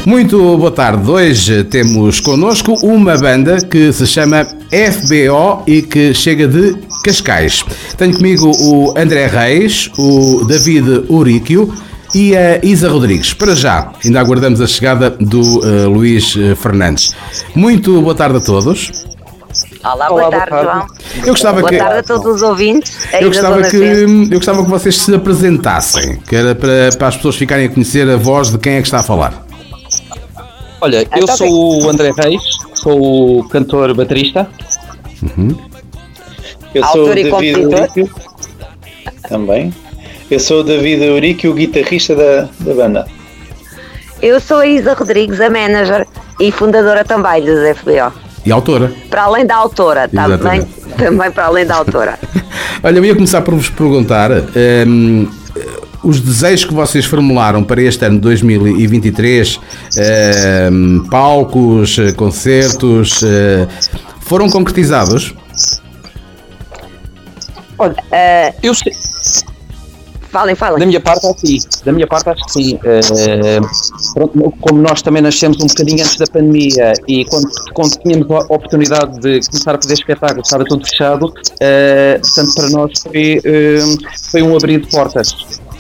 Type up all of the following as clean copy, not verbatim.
Muito boa tarde. Hoje temos connosco uma banda que se chama FBO e que chega de Cascais. Tenho comigo o André Reis, o David Uríquio e a Isa Rodrigues. Para já, ainda aguardamos a chegada do Luís Fernandes. Muito boa tarde a todos. Olá, boa tarde, João. Boa tarde a todos os ouvintes. Eu gostava que vocês se apresentassem, que era para as pessoas ficarem a conhecer a voz de quem é que está a falar. Olha, eu sou o André Reis, sou o cantor baterista. Eu sou o David Uríquio. Também. Eu sou o David Uríquio, o guitarrista da banda. Eu sou a Isa Rodrigues, a manager e fundadora também dos FBO. E autora. Para além da autora, também para além da autora. Olha, eu ia começar por vos perguntar os desejos que vocês formularam para este ano de 2023, palcos, concertos, foram concretizados? Olha, eu sei. Falem. Da minha parte acho que sim. Pronto, como nós também nascemos um bocadinho antes da pandemia e quando tínhamos a oportunidade de começar a fazer espetáculos estava tudo fechado, portanto para nós foi um abrir de portas.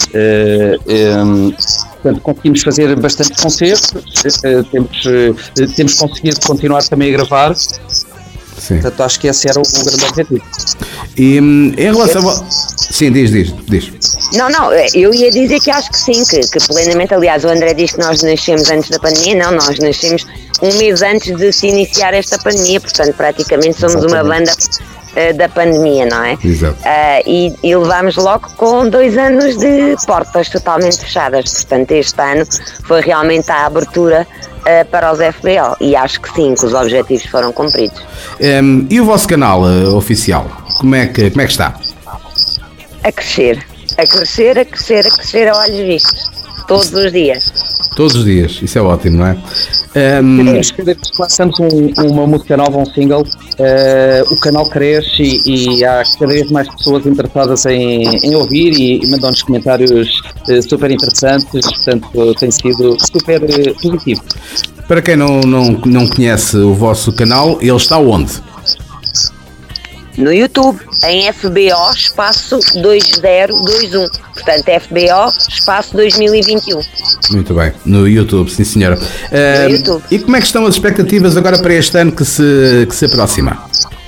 Portanto, conseguimos fazer bastante concertos, temos conseguido continuar também a gravar. Sim. Portanto, acho que esse era o grande objetivo. E em relação a... Sim, diz. Não, eu ia dizer que acho que sim, que plenamente, aliás, o André diz que nós nascemos antes da pandemia, não, nós nascemos um mês antes de se iniciar esta pandemia, portanto, praticamente somos uma banda da pandemia, não é? Exato. E levámos logo com 2 anos de portas totalmente fechadas, portanto, este ano foi realmente a abertura para os FBO e acho que sim, que os objetivos foram cumpridos. E o vosso canal oficial, como é que está? A crescer a olhos vistos, todos os dias. Todos os dias, isso é ótimo, não é? Cada vez que lançamos uma música nova, um single, o canal cresce e há cada vez mais pessoas interessadas em ouvir e mandam-nos comentários super interessantes, portanto tem sido super positivo. Para quem não conhece o vosso canal, ele está onde? No YouTube, em FBO espaço 2021, portanto FBO espaço 2021. Muito bem, no YouTube, sim senhora. No YouTube. E como é que estão as expectativas agora para este ano que se aproxima?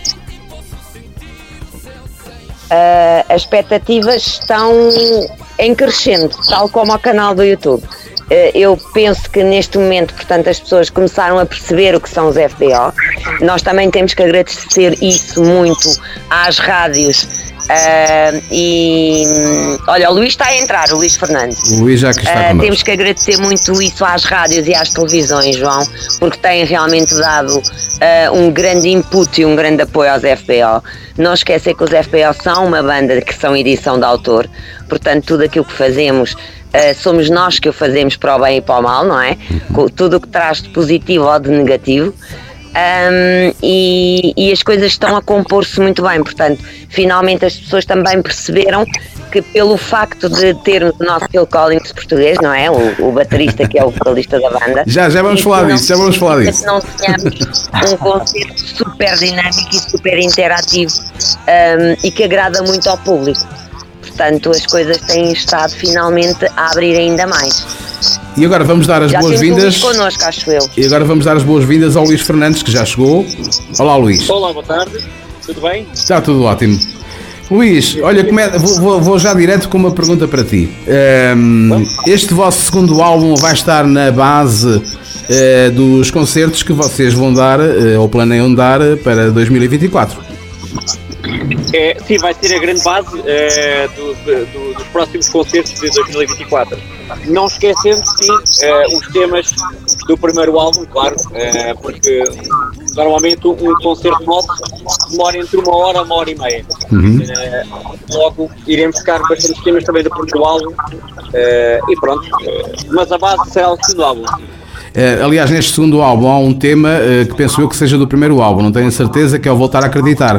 As expectativas estão em crescendo, tal como o canal do YouTube. Eu penso que neste momento, portanto, as pessoas começaram a perceber o que são os FBO. Nós também temos que agradecer isso muito às rádios. Olha, o Luís está a entrar, o Luís Fernandes. O Luís já que está connosco. Temos que agradecer muito isso às rádios e às televisões, João, porque têm realmente dado um grande input e um grande apoio aos FBO. Não esquecer que os FBO são uma banda que são edição de autor, portanto tudo aquilo que fazemos somos nós que o fazemos para o bem e para o mal, não é? Tudo o que traz de positivo ou de negativo. E as coisas estão a compor-se muito bem, portanto, finalmente as pessoas também perceberam que pelo facto de termos o nosso Phil Collins português, não é? O baterista que é o vocalista da banda. Já vamos falar disso. Não tínhamos um concerto super dinâmico e super interativo e que agrada muito ao público. Portanto, as coisas têm estado finalmente a abrir ainda mais. E agora vamos dar as boas-vindas. Connosco, acho eu. E agora vamos dar as boas-vindas ao Luís Fernandes, que já chegou. Olá, Luís. Olá, boa tarde. Tudo bem? Está tudo ótimo. Luís, olha, vou já direto com uma pergunta para ti. Este vosso segundo álbum vai estar na base dos concertos que vocês vão dar, ou planeiam dar, para 2024. Sim, vai ser a grande base dos próximos concertos de 2024. Não esquecendo, sim, os temas do primeiro álbum, claro, porque normalmente um concerto nosso demora entre 1 hora e 1 hora e meia. Logo iremos tocar bastantes temas também do primeiro álbum e pronto, mas a base será o segundo álbum. Aliás, neste segundo álbum há um tema que penso eu que seja do primeiro álbum, não tenho a certeza, que é o Voltar a Acreditar.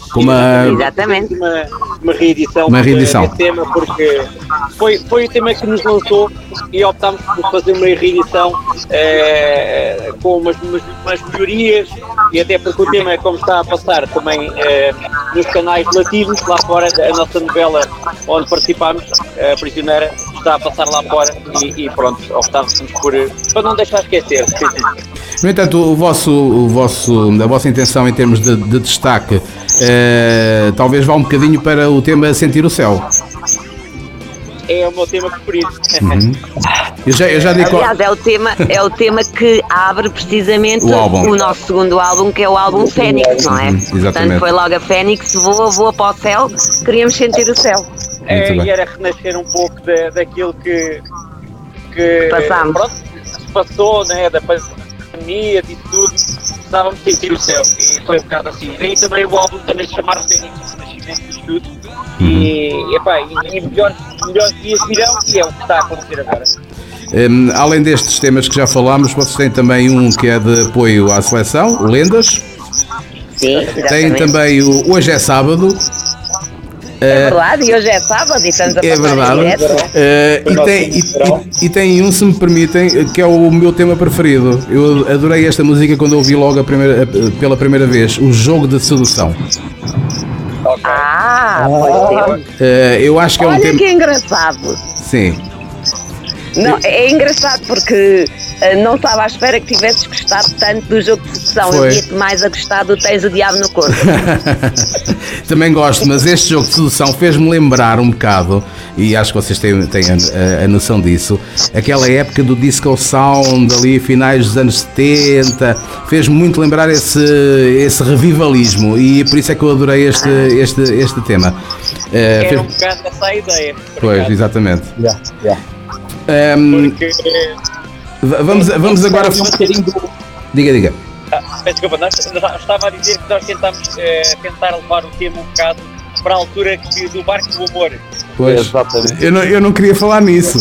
Exatamente. Uma reedição. Desse tema, porque foi o tema que nos lançou e optámos por fazer uma reedição com umas melhorias, e até porque o tema, como está a passar também nos canais latinos lá fora, a nossa novela onde participámos, a Prisioneira, está a passar lá fora e pronto, optámos para não deixar esquecer. No entanto, a vossa intenção em termos de destaque talvez vá um bocadinho para o tema Sentir o Céu. É o meu tema preferido. Eu já digo. Aliás, é o tema que abre precisamente o nosso segundo álbum, que é o álbum Fênix, não é? Exatamente. Portanto, foi logo a Fênix, voa para o céu, queríamos sentir o céu. E era renascer um pouco daquilo que passámos. Pronto, se passou, né, da pandemia, disso tudo, precisávamos sentir o céu. E foi um bocado assim. E também o álbum também se chamar Fênix, o renascimento disso tudo. E melhores dias virão, e é o que está a acontecer agora. Além destes temas que já falámos, vocês têm também um que é de apoio à seleção, o Lendas. Sim, exatamente. Tem também o Hoje é Sábado. É verdade, e hoje é sábado e estamos a passar e tem um, se me permitem, que é o meu tema preferido. Eu adorei esta música quando ouvi logo pela primeira vez, o Jogo de Sedução. Pois é. Eu acho que é um tema... Olha que engraçado. Sim. Não, é engraçado porque não estava à espera que tivesses gostado tanto do Jogo de Sedução. Eu ia-te mais a gostar do Tens o Diabo no Corpo. Também gosto, mas este Jogo de Sedução fez-me lembrar um bocado, e acho que vocês têm a noção disso, aquela época do Disco Sound, ali finais dos anos 70, fez-me muito lembrar esse revivalismo, e por isso é que eu adorei este tema. Era um bocado essa a ideia. Pois, exatamente. Porque... Vamos agora falar um bocadinho do... Diga. Desculpa, estava a dizer que nós tentámos tentar levar o tema um bocado para a altura do Barco do Amor. Pois, eu não queria falar nisso,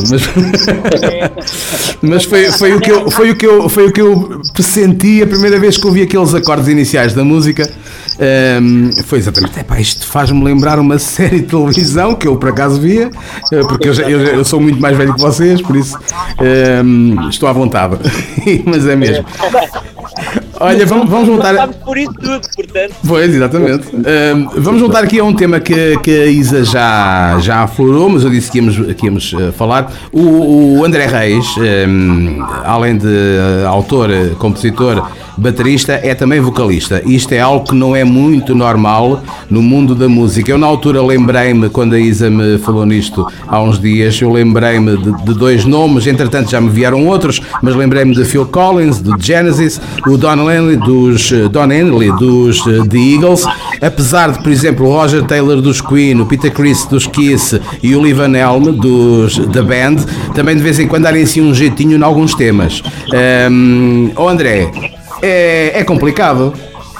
mas foi o que eu pressenti a primeira vez que ouvi aqueles acordes iniciais da música. Foi exatamente, isto faz-me lembrar uma série de televisão que eu por acaso via, porque eu sou muito mais velho que vocês, por isso estou à vontade, mas é mesmo. Olha, vamos juntar. Passámos por isso tudo, portanto. Pois, exatamente. Vamos juntar aqui a um tema que a Isa já aflorou, mas eu disse que íamos falar. O André Reis, além de autor, compositor, baterista, é também vocalista. Isto é algo que não é muito normal no mundo da música. Eu na altura lembrei-me, quando a Isa me falou nisto há uns dias, eu lembrei-me de dois nomes, entretanto já me vieram outros, mas lembrei-me de Phil Collins, do Genesis, o Don Henley dos The Eagles, apesar de, por exemplo, o Roger Taylor dos Queen, o Peter Criss dos Kiss e o Lee Van Helm dos The Band, também de vez em quando darem assim um jeitinho em alguns temas. André, é complicado.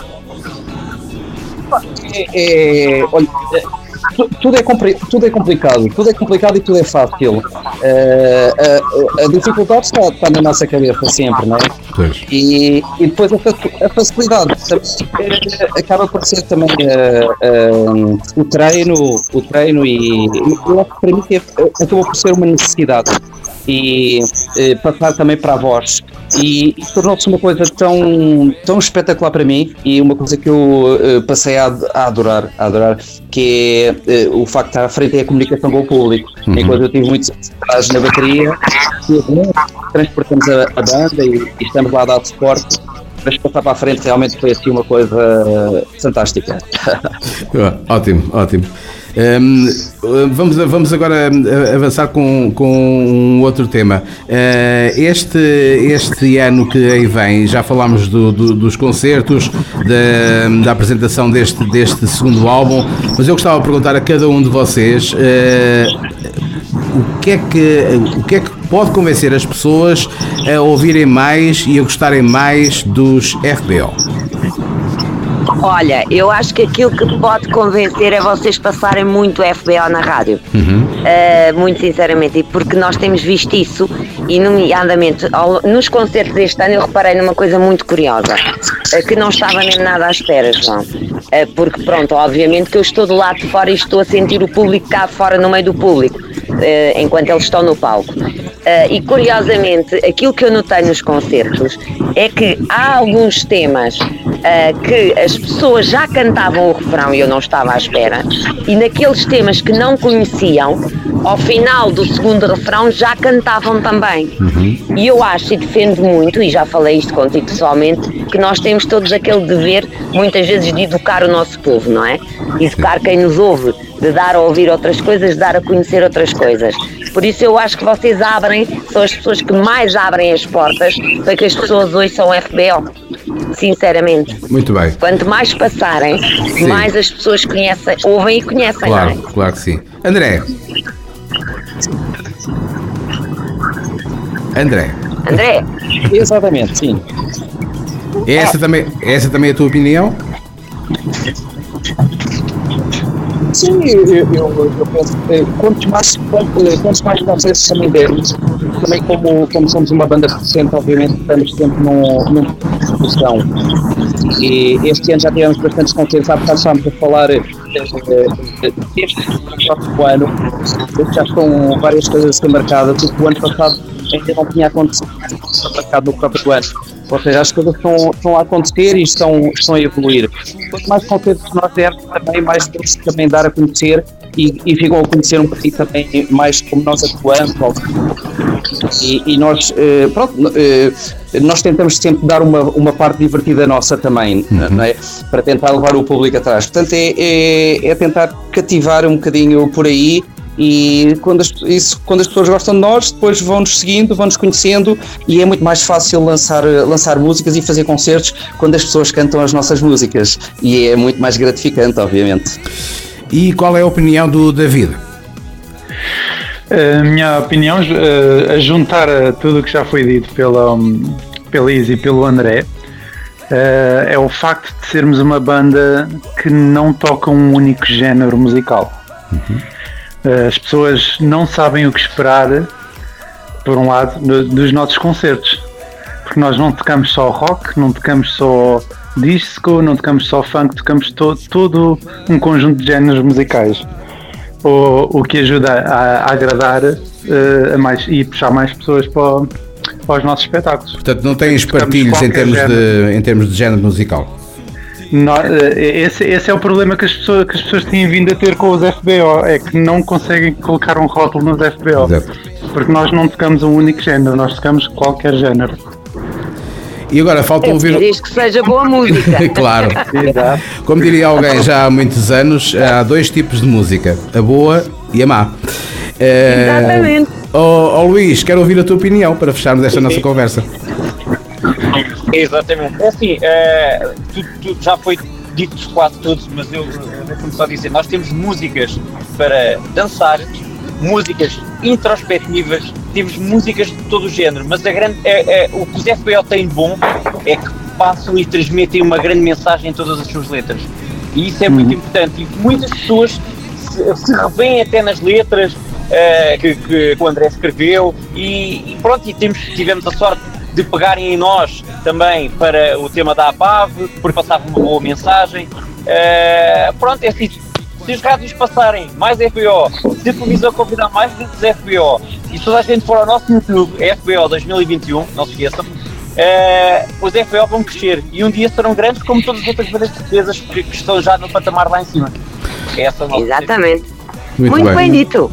Olha, tudo é complicado e tudo é fácil. A dificuldade está na nossa cabeça sempre, não é? Pois. E depois a facilidade acaba por ser também o treino e eu acho que para mim acabou por ser uma necessidade e passar também para a voz. E tornou-se uma coisa tão espetacular para mim e uma coisa que eu passei a adorar, que é o facto de estar à frente é a comunicação com o público. Enquanto eu tive muitos anos na bateria, transportamos a banda e estamos lá a dar suporte, mas passar para a frente realmente foi assim uma coisa fantástica. Ótimo. Vamos agora avançar com um outro tema. Este ano que aí vem, já falámos dos concertos, da apresentação deste segundo álbum, mas eu gostava de perguntar a cada um de vocês o que é que pode convencer as pessoas a ouvirem mais e a gostarem mais dos FBO? Olha, eu acho que aquilo que pode convencer é vocês passarem muito FBO na rádio. Muito sinceramente, e porque nós temos visto isso, e nomeadamente nos concertos deste ano eu reparei numa coisa muito curiosa, que não estava nem nada à espera, João. Porque pronto, obviamente que eu estou do lado de fora e estou a sentir o público cá fora no meio do público, enquanto eles estão no palco. E curiosamente, aquilo que eu notei nos concertos é que há alguns temas que as pessoas já cantavam o refrão e eu não estava à espera, e naqueles temas que não conheciam, ao final do segundo refrão já cantavam também. E eu acho e defendo muito, e já falei isto contigo pessoalmente, que nós temos todos aquele dever, muitas vezes, de educar o nosso povo, não é? Educar quem nos ouve, de dar a ouvir outras coisas, de dar a conhecer outras coisas. Por isso eu acho que vocês são as pessoas que mais abrem as portas para que as pessoas ouçam FBO, sinceramente. Muito bem. Quanto mais passarem, mais as pessoas conhecem, ouvem e conhecem, claro, não é? Claro que sim. André. Exatamente, sim. Essa também é a tua opinião? Sim, eu penso que quantos mais concertos também dermos, também como somos uma banda recente, obviamente estamos sempre numa discussão. E este ano já tivemos bastantes concertos, há bocado estávamos a falar deste próximo ano, já estão várias coisas a ser marcadas, o ano passado ainda não tinha acontecido, marcado no próprio ano. Ou seja, as coisas estão a acontecer e estão a evoluir. Quanto mais concertos nós dermos, também mais temos que também dar a conhecer e ficam a conhecer um bocadinho também mais como nós atuamos. E nós, nós tentamos sempre dar uma parte divertida nossa também, não é? Para tentar levar o público atrás. Portanto, é tentar cativar um bocadinho por aí. E quando as pessoas gostam de nós, depois vão-nos seguindo, vão-nos conhecendo, e é muito mais fácil lançar músicas e fazer concertos quando as pessoas cantam as nossas músicas, e é muito mais gratificante, obviamente. E qual é a opinião do David? A minha opinião, a juntar a tudo o que já foi dito pela Izzy e pelo André, é o facto de sermos uma banda que não toca um único género musical. As pessoas não sabem o que esperar, por um lado, dos nossos concertos, porque nós não tocamos só rock, não tocamos só disco, não tocamos só funk, tocamos todo um conjunto de géneros musicais, o que ajuda a agradar a mais e puxar mais pessoas para os nossos espetáculos. Portanto, não têm espartilhos em termos de género musical. Esse é o problema que as pessoas têm vindo a ter com os FBO, é que não conseguem colocar um rótulo nos FBO. Exato. Porque nós não tocamos um único género, nós tocamos qualquer género. E agora falta ouvir. Desde que seja boa música. Claro. Exato. Como diria alguém já há muitos anos, há dois tipos de música: a boa e a má. Exatamente. Luís, quero ouvir a tua opinião para fecharmos esta nossa conversa. Exatamente. É assim, já foi dito quase tudo, mas eu vou só dizer, nós temos músicas para dançar, músicas introspectivas, temos músicas de todo o género, mas o que os FBO têm de bom é que passam e transmitem uma grande mensagem em todas as suas letras. E isso é muito importante. E muitas pessoas se revêem até nas letras que o André escreveu e pronto, e tivemos a sorte de pegarem em nós também para o tema da APAV, porque passava uma boa mensagem. Pronto, é assim, se os rádios passarem mais FBO, se a televisão convidar mais dos FBO, e se toda a gente for ao nosso YouTube, FBO 2021, não se esqueçam, os FBO vão crescer e um dia serão grandes como todas as outras bandas portuguesas que estão já no patamar lá em cima. Exatamente. Muito bem dito.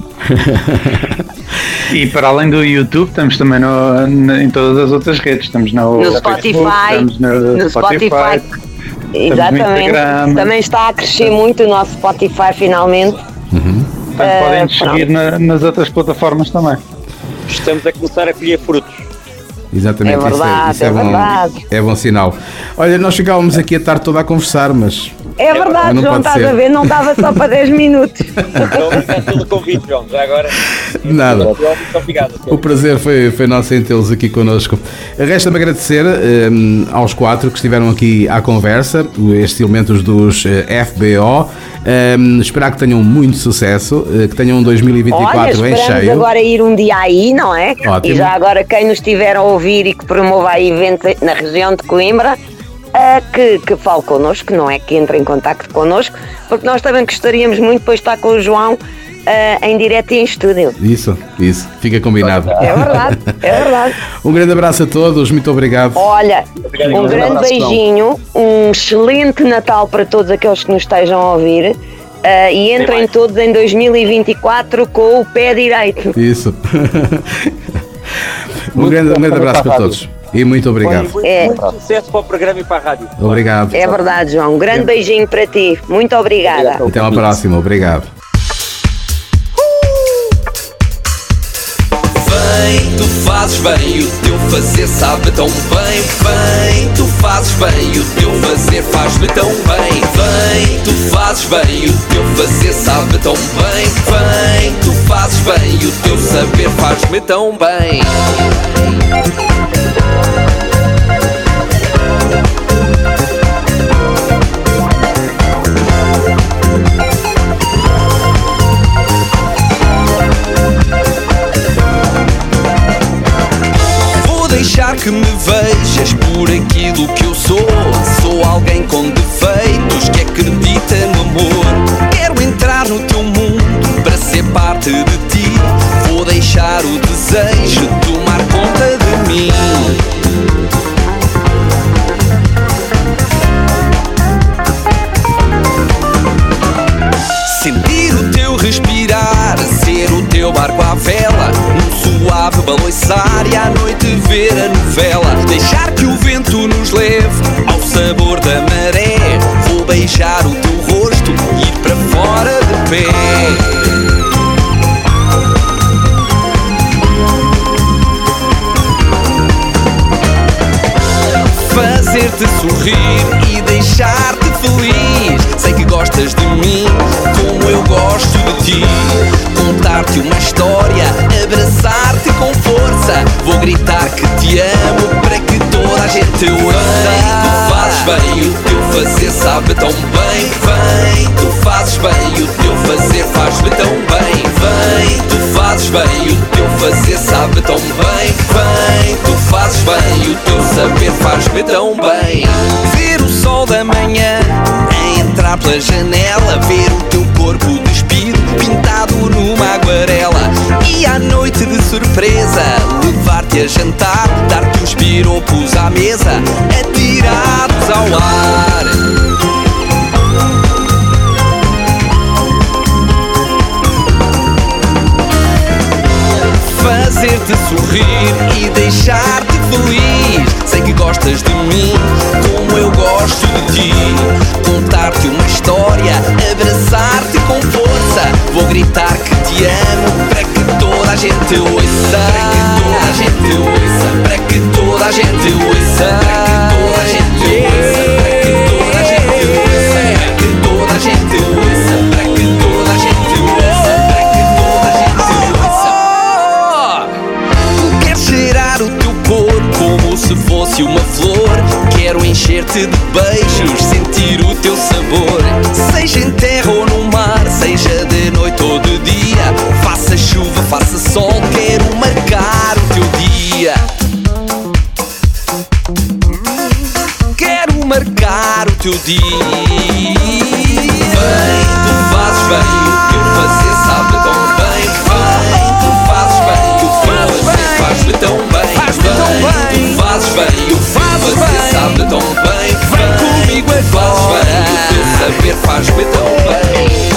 E para além do YouTube, estamos também em todas as outras redes. Estamos no Spotify, no Spotify. Exatamente. Também está a crescer muito o nosso Spotify finalmente. Portanto, podem nos seguir nas outras plataformas também. Estamos a começar a colher frutos. Exatamente, é verdade, isso é verdade. É bom sinal. Olha, nós ficávamos aqui a tarde toda a conversar, mas É verdade, João, estás a ver? Não dava só para 10 minutos. Obrigado pelo convite, João. Já agora. Nada. Muito obrigado. O prazer foi nosso em tê-los aqui connosco. Resta-me agradecer aos 4 que estiveram aqui à conversa, estes elementos dos FBO. Esperar que tenham muito sucesso, que tenham um 2024 Olha, em esperamos cheio. agora ir um dia aí, não é? Ótimo. E já agora quem nos estiver a ouvir e que promova aí eventos na região de Coimbra, que fale connosco, não é? Que entre em contacto connosco, porque nós também gostaríamos muito depois de estar com o João em direto e em estúdio. Isso, fica combinado. É verdade, é verdade. Um grande abraço a todos, muito obrigado. Olha, Obrigado, um grande abraço, beijinho, um excelente Natal para todos aqueles que nos estejam a ouvir. E entrem todos em 2024 com o pé direito. Isso. Um grande abraço para todos. E muito obrigado. Muito sucesso para o programa e para a rádio. Obrigado. É verdade, João. Um grande beijinho para ti. Muito obrigada. Até à próxima. Obrigado. Bem, tu fazes bem, o teu fazer sabe tão bem. Bem, tu fazes bem, o teu fazer faz-me tão bem. Bem, tu fazes bem, o teu fazer sabe tão bem. Bem, tu fazes bem, o teu saber faz-me tão bem. Deixar que me vejas por aquilo que eu sou. Sou alguém com defeitos que acredita no amor. Quero entrar no teu mundo para ser parte de ti. Vou deixar o desejo tomar conta de mim. Sentir o teu respirar, ser o teu barco à vela, num suave balançar e à noite ver a novela. Deixar que o vento nos leve ao sabor da maré. Vou beijar o teu rosto e ir para fora de pé. Fazer-te sorrir e deixar-te feliz. Sei que gostas de mim como eu gosto de ti. Contar-te uma história, abraçar-te com força. Vou gritar que te amo para que toda a gente ouça. Tu fazes bem, o teu fazer sabe tão bem. Vem, tu fazes bem, o teu fazer faz-me tão bem. Vem, tu fazes bem, o teu fazer sabe tão bem. Vem, tu fazes bem, o teu saber faz-me tão bem. Ver o sol da manhã a entrar pela janela, ver o teu corpo despido pintado numa aguarela. E à noite de surpresa levar-te a jantar, dar-te uns piropos à mesa, atirados ao ar. Fazer-te sorrir e deixar-te feliz. Sei que gostas de mim como eu gosto de ti. Contar-te uma história, abraçar-te com força. Vou gritar que te amo para que toda a gente ouça. Para que toda a gente ouça. Para que toda a gente ouça. Para que toda a gente ouça. Para que toda a gente ouça. Para que toda a gente ouça. Para que toda a gente ouça. Para que toda a gente ouça. Quero cheirar o teu corpo como se fosse uma flor. Quero encher-te de beijos, sentir o teu sabor. Seja em terra ou no mar, seja de noite ou de dia, faça chuva, faça sol, quero marcar o teu dia. Quero marcar o teu dia. Vem, tu fazes bem, o teu fazer sabe tão bem. Vem, tu fazes bem, o teu fazer faz-me tão bem. Vem, tu fazes bem, o teu fazer sabe tão bem. Vem comigo agora, o teu saber faz-me tão bem.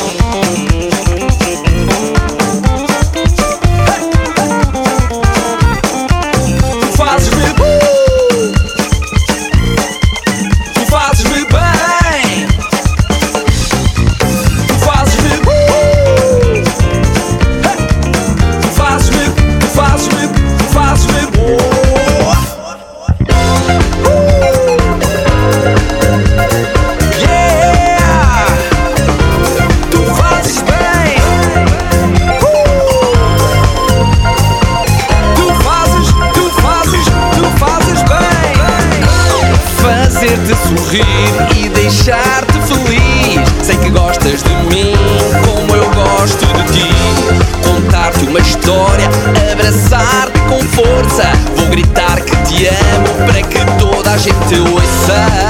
Yeah! fazer-te sorrir e deixar-te feliz. Sei que gostas de mim como eu gosto de ti. Contar-te uma história, abraçar-te com força. Vou gritar que te amo para que toda a gente ouça.